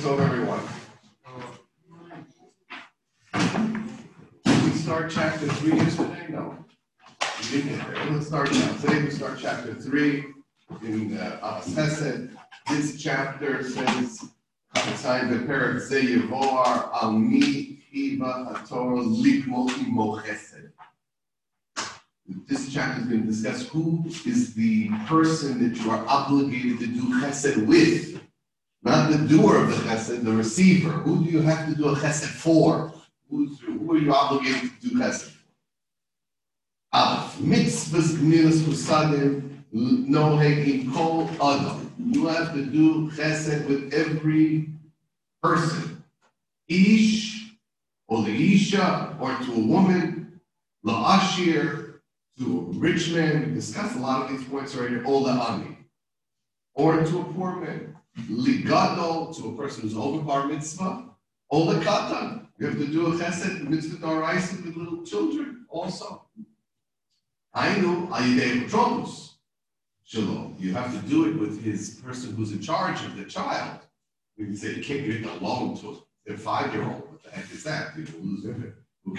Tov, everyone. Did we start chapter 3 yesterday? No. We didn't get there. Let's start now. Today we start chapter 3 in Ahavas Chesed. This chapter says, "Chatzai beperek ze yevoar al mi chiva haTorah likmo imo chesed." This chapter is going to discuss who is the person that you are obligated to do chesed with. Not the doer of the chesed, the receiver. Who do you have to do a chesed for? Who are you obligated to do chesed for? Aleph, mitzvahs gemilas chusadim noheg kol adam. You have to do chesed with every person. Ish, or leisha, or to a woman. La'ashir, to a rich man. We discussed a lot of these points already. Or la'ani, or to a poor man. Ligadol, to a person who's over bar mitzvah. Or lekatan, you have to do a chesed mitzvah d'oraisa with little children also. Ainu ayidei patronus. Shalom. You have to do it with his person who's in charge of the child. We can say you can't give it a loan to a 5-year-old. What the heck is that? You will lose it.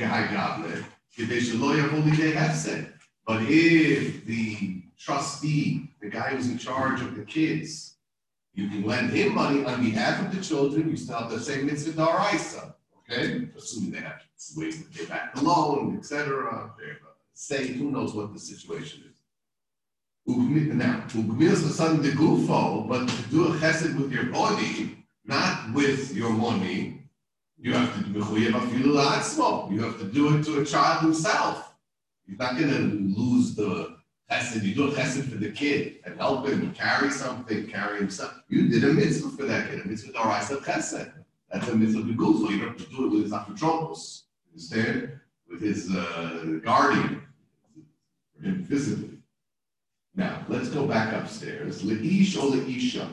But if the trustee, the guy who's in charge of the kids, you can lend him money on behalf of the children, you still have the same mitzvah d'oraisa, okay? Assuming they have ways to pay back the loan, etc. Say, who knows what the situation is. Now, the gufo, but to do a chesed with your body, not with your money, you have to do you have to do it to a child himself. You're not going to lose the chesed. You do a chesed for the kid and help him carry something, carry himself. You did a mitzvah for that kid, a mitzvah d'oraisa chesed. That's a mitzvah b'gufo. You don't have to do it with his apotropos. Understand? With his guardian, for him physically. Now, let's go back upstairs. Le'ish or le'isha.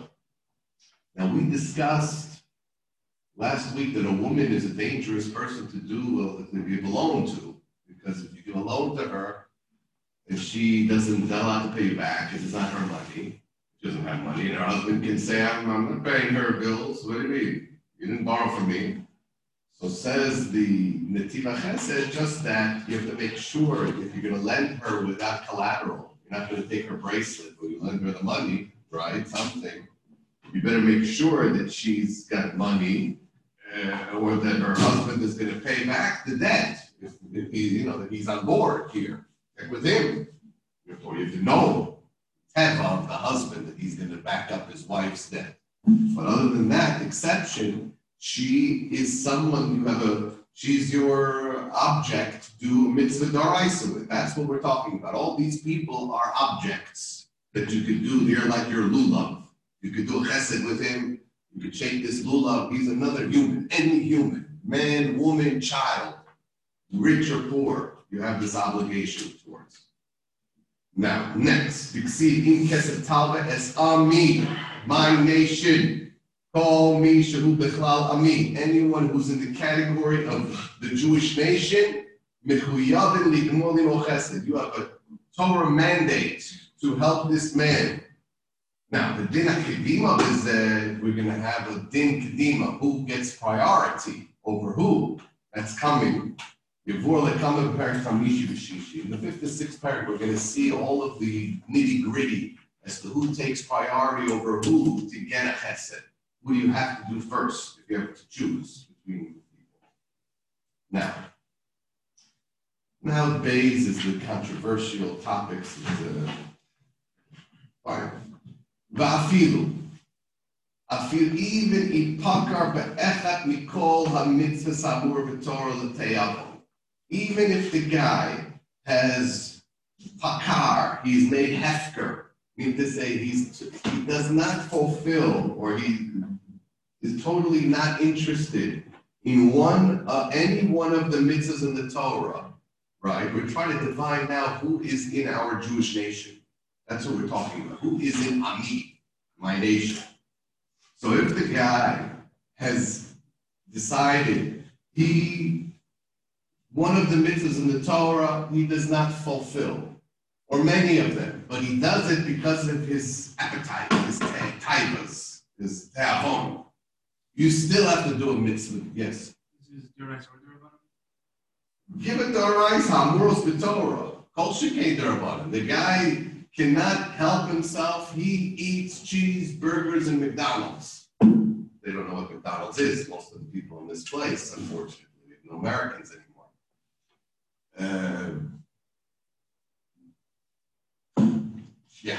Now, we discussed last week that a woman is a dangerous person to give a loan to, because if you give a loan to her, if she doesn't know how to pay you back, if it's not her money, she doesn't have money, and her husband can say, I'm not paying her bills. What do you mean? You didn't borrow from me. So says the Netiva Chesed, just that you have to make sure if you're going to lend her without collateral, you're not going to take her bracelet, but you lend her the money, right? Something. You better make sure that she's got money, or that her husband is going to pay back the debt if he, that he's on board here. Check with him. Therefore, you have to know of the husband that he's going to back up his wife's debt. But other than that exception, she is someone she's your object to do mitzvah d'oraisa with. That's what we're talking about. All these people are objects that you could do. They're like your lulav. You could do a chesed with him. You could shake this lulav. He's another human, any human, man, woman, child, rich or poor. You have this obligation towards. Now, next, in kesed talva es ami, my nation. Call me shahu bechlal ami. Anyone who's in the category of the Jewish nation, mechuyavin ligmor limo chesed. You have a Torah mandate to help this man. Now, the din kedima is that we're going to have a din kedima. Who gets priority over who? That's coming. In the 5th and 6th paragraph, we're going to see all of the nitty-gritty as to who takes priority over who to get a chesed. Who do you have to do first if you have to choose between people? Now Bays is the controversial topics of the Bible. Va'afilu. Even ipakar be'echat mikol ha'mitzvah samur v'torah l'teyavo. Even if the guy has pakar, he's made hefker, meaning to say he does not fulfill, or he is totally not interested in any one of the mitzvahs in the Torah, right? We're trying to define now who is in our Jewish nation. That's what we're talking about. Who is in Ami, my nation? So if the guy has decided one of the mitzvahs in the Torah he does not fulfill, or many of them, but he does it because of his appetite, his taivas, his te'avon. You still have to do a mitzvah. Yes. This is Duraisa or Durabana? Give it Daraisa, Hamuros B'Torah. Kol Shekei Darabanan. The guy cannot help himself. He eats cheeseburgers and McDonald's. They don't know what McDonald's is, most of the people in this place, unfortunately. We have no Americans anymore. Yeah.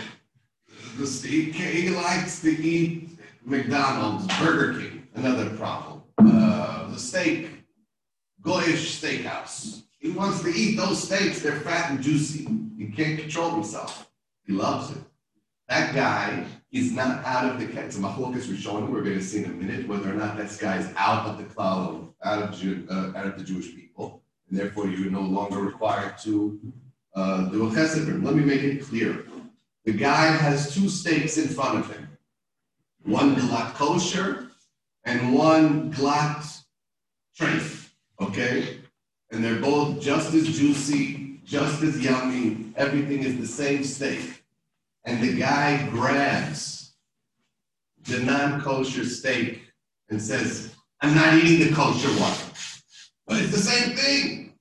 He likes to eat McDonald's, Burger King, another problem. The steak, Goyish Steakhouse. He wants to eat those steaks, they're fat and juicy. He can't control himself. He loves it. That guy is not out of the it's a machlokas Rishonim. We're going to see in a minute whether or not this guy is out of the cloud, out of the Jewish people, and therefore you're no longer required to do a chesed for him. Let me make it clear. The guy has two steaks in front of him, one glatt kosher and one glatt treif, okay? And they're both just as juicy, just as yummy. Everything is the same steak. And the guy grabs the non-kosher steak and says, I'm not eating the kosher one. But it's the same thing.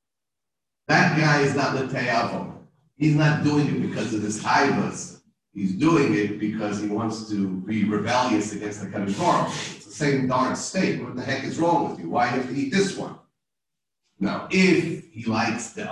That guy is not l'te'avo. He's not doing it because of his haivas. He's doing it because he wants to be rebellious against the Kadosh Baruch Hu. It's the same darn steak. What the heck is wrong with you? Why do you have to eat this one? Now, if he likes the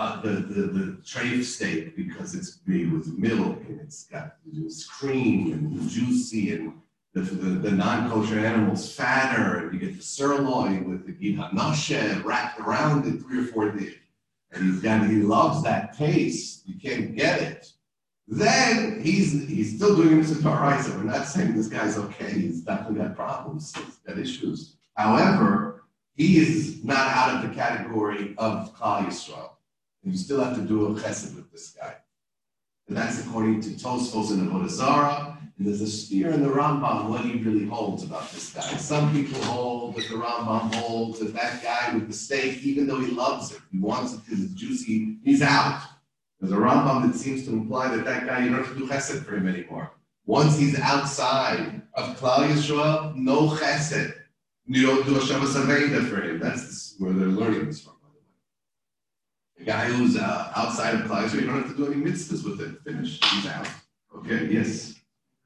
treif steak because it's made with milk and it's got this cream and juicy and the non-kosher animal's fatter and you get the sirloin with the gid hanashe wrapped around it 3 or 4 days, and he loves that taste, you can't get it. Then he's still doing this in Daraisa. We're not saying this guy's okay. He's definitely got problems. He's got issues. However, he is not out of the category of Klal Yisrael. And you still have to do a chesed with this guy. And that's according to Tosfos and Avodah Zarah. And there's a steer in the Rambam what he really holds about this guy. Some people hold that the Rambam holds that guy with the steak, even though he loves it, he wants it because it's juicy, he's out. There's a Rambam that seems to imply that guy, you don't have to do chesed for him anymore. Once he's outside of Klal Yisrael, no chesed. You don't do a Shabbos Aveda for him. That's where they're learning this from, by the way. The guy who's outside of Klal Yisrael, you don't have to do any mitzvahs with him. Finished. He's out. Okay, yes.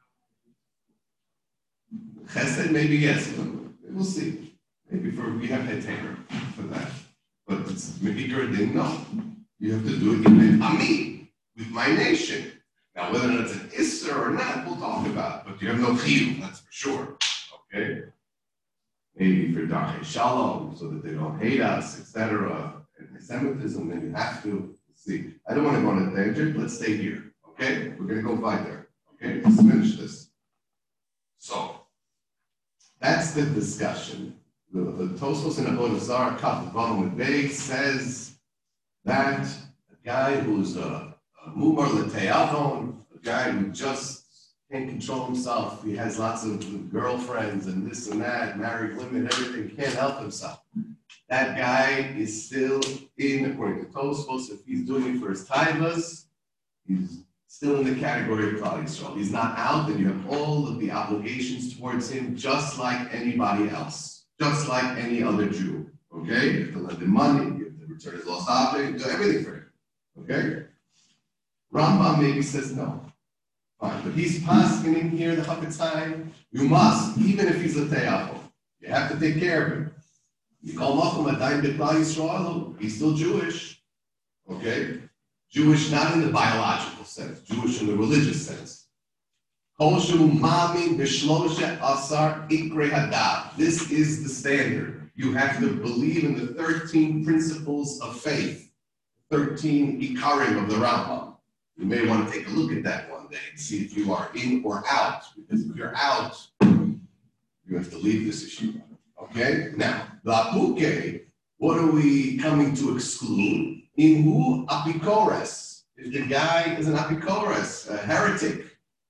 Chesed, maybe yes. We'll see. Maybe we have a taker for that. But it's Mehikar didn't know. You have to do it in Ami, with my nation. Now, whether or not it's an Isser or not, we'll talk about. But you have no chiyuv, that's for sure. Okay? Maybe for Darkei Shalom, so that they don't hate us, etc. Anti-Semitism, then you have to see. I don't want to go on a tangent. Let's stay here. Okay? We're going to go fight there. Okay? Let's finish this. So, that's the discussion. The Tosfos and Avodah Zarah, Kaf Vav Bey says that a guy who's a Mumar L'Te'avon, a guy who just can't control himself, he has lots of girlfriends and this and that, married women, everything, can't help himself. That guy is still in, according to Tosfos, if he's doing it for his taivas, he's still in the category of Klal Yisrael. He's not out, and you have all of the obligations towards him, just like anybody else, just like any other Jew. Okay? You have to lend him money, you have to return his lost object, do everything for him. Okay? Rambam maybe says no. Fine, but he's pasking in here the Chafetz Chaim. You must, even if he's a te'avo. You have to take care of him. You call Machem Adayim B'Klal Yisrael, he's still Jewish. Okay? Jewish not in the biological sense, Jewish in the religious sense. This is the standard. You have to believe in the 13 principles of faith, 13 ikarim of the Rambam. You may want to take a look at that one day and see if you are in or out. Because if you're out, you have to leave this issue. Okay? Now, the apuke, what are we coming to exclude? In who apikores? If the guy is an apikores, a heretic,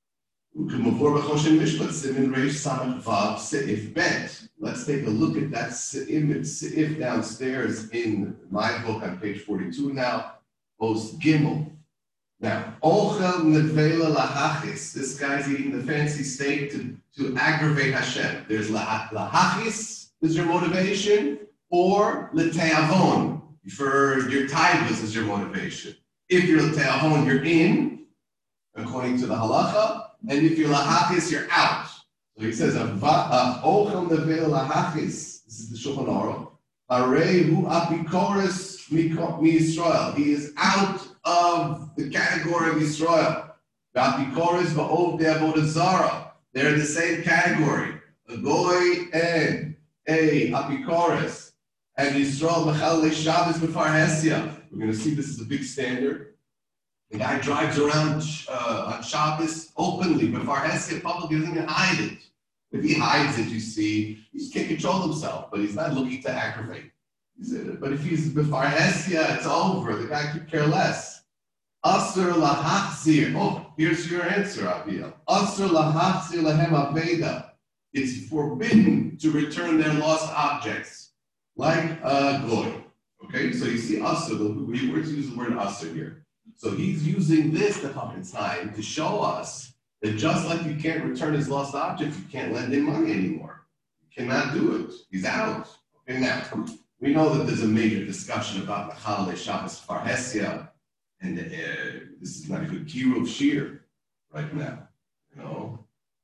let's take a look at that se'if downstairs in my book on page 42 now, post Gimel. Now, ochel nevela lahachis. This guy's eating the fancy steak to aggravate Hashem. There's lahachis is your motivation, or leteavon for your taivas is your motivation. If you're leteavon, you're in, according to the halacha, and if you're lahachis, you're out. So he says, ochel nevela lahachis. This is the Shulchan Aruch. Arehu apikoros mi Yisrael. He is out of the category of Yisrael. Apikoros va'ov de'avodah zara. They're in the same category. A goy and a apikoros and Yisrael mechalei Shabbos b'far Hesia. We're going to see this is a big standard. The guy drives around on Shabbos openly, b'far Hesia publicly, doesn't even hide it. If he hides it, you see, he just can't control himself, but he's not looking to aggravate. But if he's b'far Hesia, it's over. The guy could care less. Asur lahachzir. Oh, here's your answer, Abiel. Asur lahachzir lahem aveda. It's forbidden to return their lost objects, like a goy. Okay, so you see asur. We were to use the word asur here. So he's using this the time to show us that just like you can't return his lost object, you can't lend him money anymore. You cannot do it. He's out. Okay, now, we know that there's a major discussion about Mechalei Shabbos B'far Hesia, and this is not a good kiruv shir right now, you know.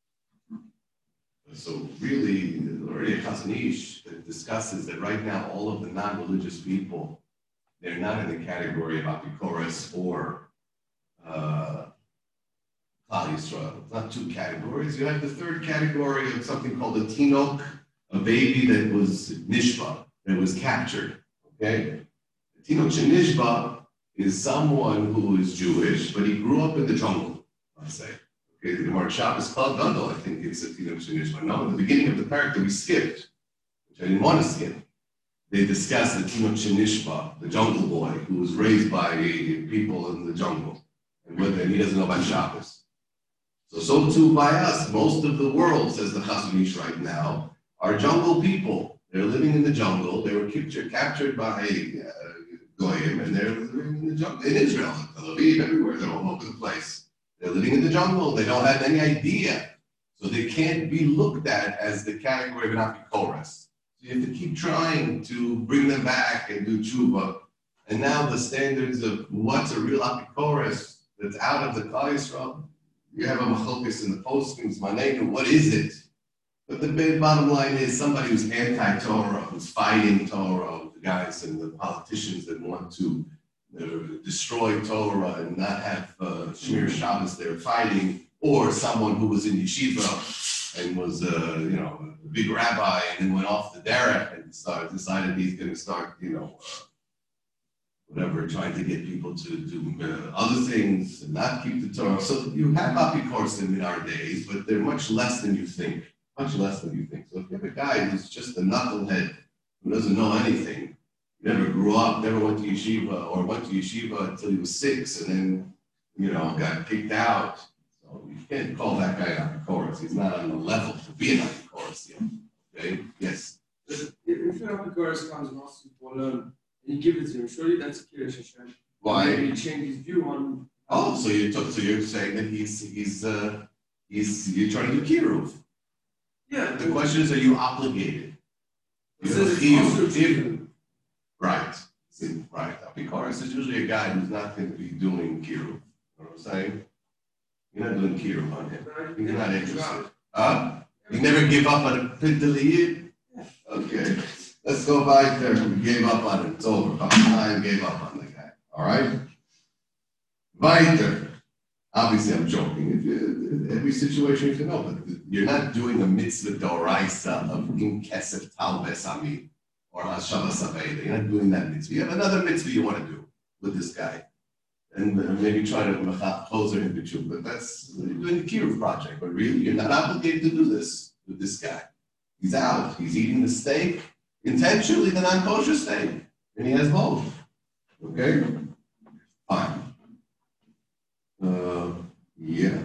So really, already a Chazon Ish that discusses that right now all of the non-religious people, they're not in the category of apikoros or Klal Yisrael. It's not two categories. You have the third category of something called a tinok, a baby that was nishba, that was captured. Okay, the tinok shenishba is someone who is Jewish, but he grew up in the jungle. Let's say. Okay, the Gemara Shabbos Klal Gadol, I think it's a tinok shenishba. No, in the beginning of the parak that we skipped, which I didn't want to skip. They discussed the tinok shenishba, the jungle boy who was raised by people in the jungle, and he doesn't know about Shabbos. So too by us. Most of the world, says the Chazon Ish right now, are jungle people. They're living in the jungle. They were captured by Goyim, and they're living in the jungle in Israel, in Tel Aviv, everywhere. They're all over the place. They're living in the jungle. They don't have any idea, so they can't be looked at as the category of an apikoros. So you have to keep trying to bring them back and do tshuva. And now the standards of what's a real apikoros that's out of the Klal Yisrael. You have a machlokes in the postings, Manenu, what is it? But the bottom line is somebody who's anti-Torah, who's fighting Torah, the guys and the politicians that want to destroy Torah and not have Shmir Shabbos they're fighting, or someone who was in yeshiva and was a big rabbi and then went off the derech and decided he's going to start, whatever, trying to get people to do other things and not keep the Torah. So you have apikoros in our days, but they're much less than you think. Much less than you think. So if you have a guy who's just a knucklehead who doesn't know anything, never grew up, never went to yeshiva, or went to yeshiva until he was 6 and then, got kicked out. So you can't call that guy an apikoros. He's not on the level to be an apikoros yet. Okay? Yes? If an apikoros comes and asks you for a loan, and you give it to him, surely that's a Kiddush Hashem. Why? Maybe he changed his view on. Oh, so you're saying that you're trying to do kiruv. Yeah. The question is, are you obligated? It says it's also true. Right. Right. Apikoros is usually a guy who's not going to be doing kiruv. You know what I'm saying? You're not doing kiruv on him. He's not interested. You never give up on a pindaliyid? Okay. Let's go back there. We gave up on it. It's over. Time gave up on the guy. All right? Weiter. Obviously, I'm joking. Every situation you can know, but you're not doing a mitzvah d'oraisa of in kesef talves ami or hashavas aveda. You're not doing that mitzvah. You have another mitzvah you want to do with this guy, and maybe try to closer him to you. But that's you're doing the kiruv project. But really, you're not obligated to do this with this guy. He's out. He's eating the steak, intentionally the non-kosher steak, and he has both. Okay, fine. Yeah.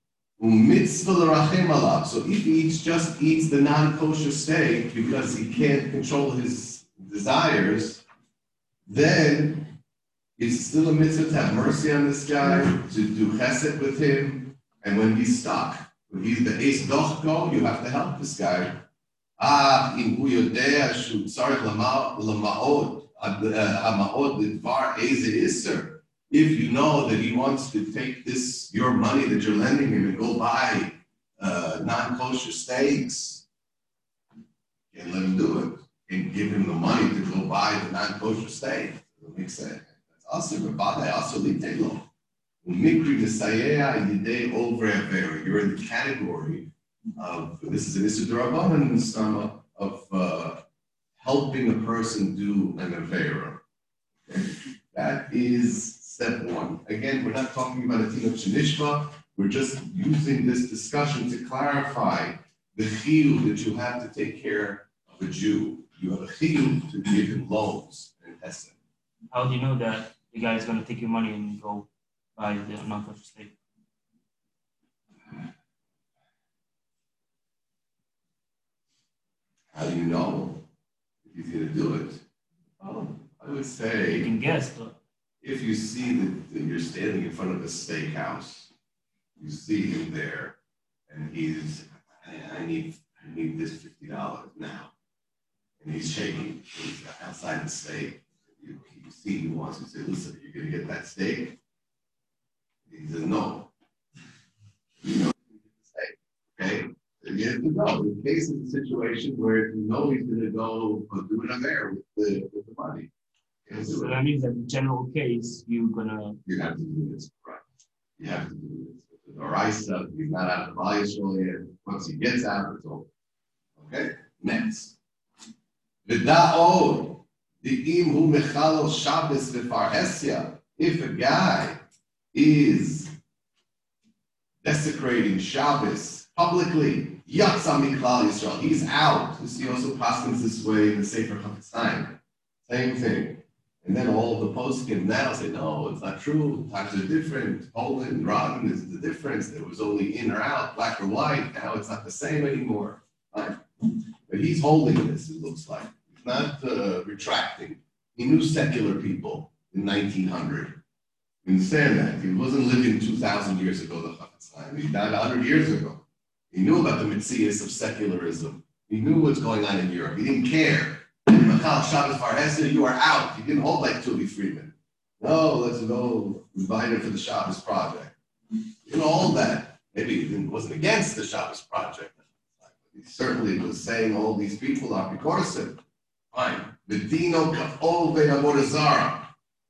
So if he just eats the non-kosher steak because he can't control his desires, then It's still a mitzvah to have mercy on this guy, to do chesed with him, and when he's stuck, when he's the ace dochko, you have to help this guy. אם הוא יודע שהוא צריך למאוד, המאוד לדבר איזה איסר, if you know that he wants to take this, your money that you're lending him and go buy non-kosher steaks, and let him do it, and give him the money to go buy the non-kosher steak. That makes sense. That's also Rabbi, also Litelo. Mikri Messiah Yidei over Avera. You're in the category of, this is an Issur D'Rabbanan of helping a person do an Avera. Okay? That is step one. Again, we're not talking about a Tinok Shenishba. We're just using this discussion to clarify the chiyuv that you have to take care of a Jew. You have a chiyuv to give him loans and hesed. How do you know that the guy is going to take your money and go buy the non-kosher steak? How do you know if he's going to do it? Oh, I would say You can guess, but if you see that you're standing in front of a steakhouse, you see him there, and he's, I need this $50 now, and he's shaking. He's outside the steak. You see he wants to say, listen, you're going to get that steak? He says, no. You know, okay? You have to go. In case of a situation where you know he's going to go do an affair with the money. so that means that in general case, you're going to... You have to do this, right? You have to do this. The Oraisa, he's not out of the Yisrael yet. Once he gets out, it's over. Okay? Next. V'da'od, di'im hu mechalo Shabbos v'farhesya. If a guy is desecrating Shabbos publicly, yatsa miklal Yisrael, he's out. You see, also paskins this way in the Sefer Chafetz Chaim. Same thing. And then all the poskim now say, no, it's not true. Times are different. Poland, rotten is the difference. There was only in or out, black or white. Now it's not the same anymore. Right? But he's holding this, it looks like. He's not retracting. He knew secular people in 1900. You understand that? He wasn't living 2,000 years ago, the Chafetz Chaim. He died 100 years ago. He knew about the mitzias of secularism. He knew what's going on in Europe. He didn't care. Shabbos Farhesed, you are out. You didn't hold like Tuvi Friedman. No, let's go invite him for the Shabbos project. You didn't hold that. Maybe he wasn't against the Shabbos project. He certainly was saying all these people are Pikorsim. Fine. Medino Kafol Ve'Avodah Zarah.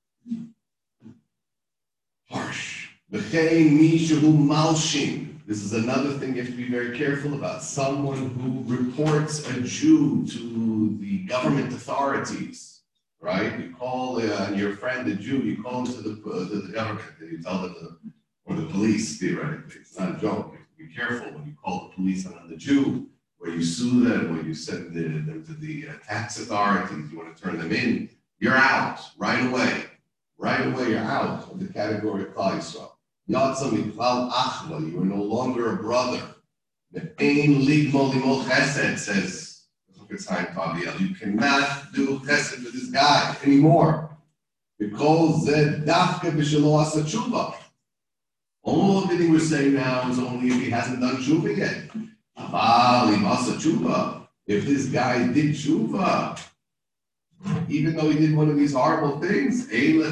Harsh. V'chein Mishahu Malshin. This is another thing you have to be very careful about. Someone who reports a Jew to the government authorities, right? You call your friend a Jew, you call him to the government, and you tell them, or the police, theoretically. It's not a joke. You have to be careful when you call the police on the Jew, where you sue them, when you send them to the tax authorities, you want to turn them in. You're out right away. Right away, you're out of the category of Klal Yisrael. You are no longer a brother. The Ein Ligmo Limol Chesed says, you cannot do Chesed with this guy anymore. Because Dafka B'Shelo Asa Tshuva. All everything we're saying now is only if he hasn't done Tshuva yet. Aval Im Asa Tshuva. If this guy did Tshuva, even though he did one of these horrible things, there's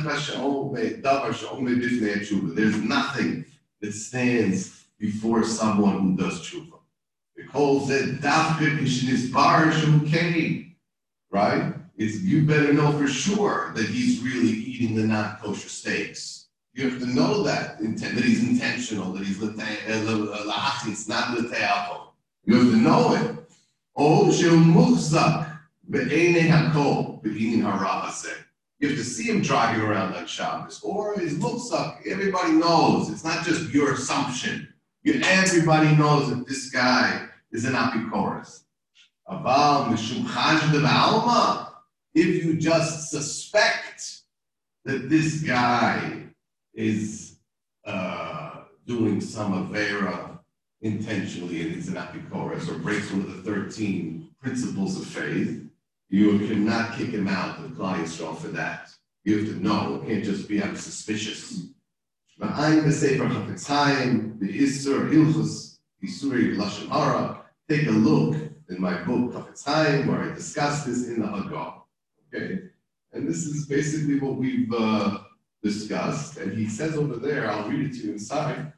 nothing that stands before someone who does tshuva. Because right? You better know for sure that he's really eating the non-kosher steaks. You have to know that he's intentional, that he's it's not l'te'avo. You have to know it. Oh, she'umuchzak. You have to see him driving around on Shabbos, or his muksuk. Everybody knows. It's not just your assumption. Everybody knows that this guy is an apikoros. If you just suspect that this guy is doing some avera intentionally and he's an apikoros or breaks one of the 13 principles of faith, you cannot kick him out of Klal Yisrael for that. You have to know. It can't just be I'm suspicious. Ma'ayin b'sefer Chafetz Chaim, the Isur Hilchus Isuri Lashon Hara. Take a look in my book Chafetz Chaim where I discuss this in the Haggadah. Okay, and this is basically what we've discussed. And he says over there, I'll read it to you inside.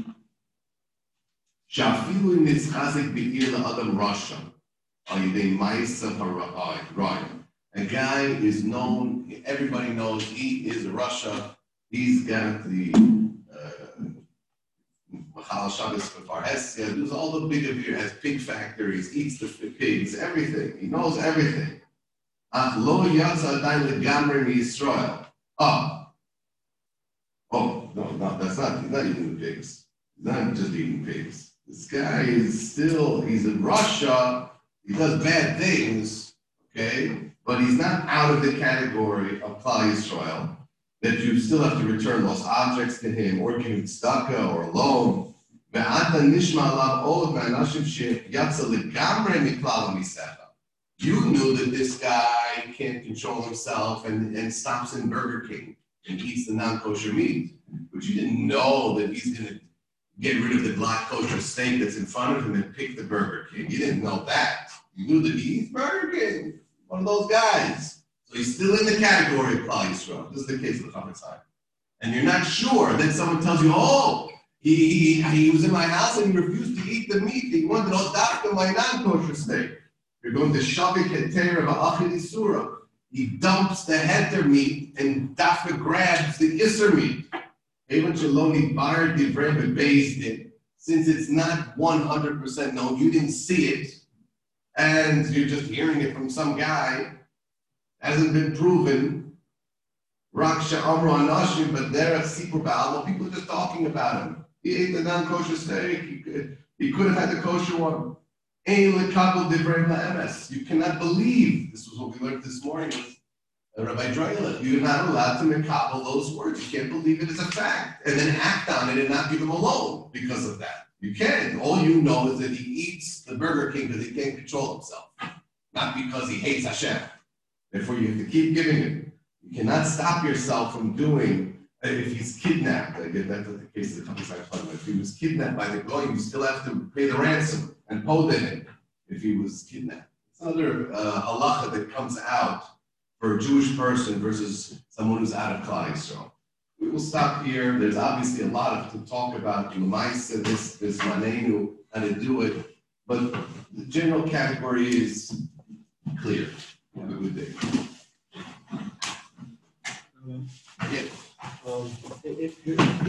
Shafilu nitzchazik be'ir la'adam rasha al yidei ma'isa hara'ai. A guy is known, everybody knows he is a Russia. He's got the Machal Shabbos Farhesia, does all the big beer, has pig factories, eats the pigs, everything. He knows everything. Ach lo yatsa adayin legamrei miYisrael. No, that's not, he's not eating the pigs. He's not just eating pigs. This guy is still, he's in Russia, he does bad things, okay? But he's not out of the category of Klal Yisrael, that you still have to return those objects to him, or give him tzedakah or a loan. You knew that this guy can't control himself and stops in Burger King and eats the non-kosher meat, but you didn't know that he's going to get rid of the black kosher steak that's in front of him and pick the Burger King. You didn't know that. You knew that he eats Burger King. One of those guys. So he's still in the category of Klal Yisrael. This is the case of the Chafetz Chaim. And you're not sure. Then someone tells you, oh, he was in my house and he refused to eat the meat. He wanted to dafka my non-kosher steak. You're going to Shavik Heter of Achil Isura. He dumps the heter meat and dafka grabs the Isser meat. Even Shaloni Bar Divrei based it. Since it's not 100% known, you didn't see it, and you're just hearing it from some guy, hasn't been proven. Raksha Amro Anashim, but there at Sipur Baal, people are just talking about him. He ate the non-kosher steak. He could have had the kosher one. You cannot believe. This was what we learned this morning with Rabbi Dreyler. You're not allowed to mekabel those words. You can't believe it as a fact and then act on it and not give him a loan because of that. You can't. All you know is that he eats the Burger King because he can't control himself, not because he hates Hashem. Therefore, you have to keep giving him. You cannot stop yourself from doing. If he's kidnapped, again, that's the case of the Chafetz Chaim. If he was kidnapped by the goyim, you still have to pay the ransom and podeh him if he was kidnapped. It's another halacha that comes out for a Jewish person versus someone who's out of Klal Yisrael. We will stop here. There's obviously a lot to talk about. L'maisa, this manenu, how to do it, but the general category is clear. Have a good day. Yeah. If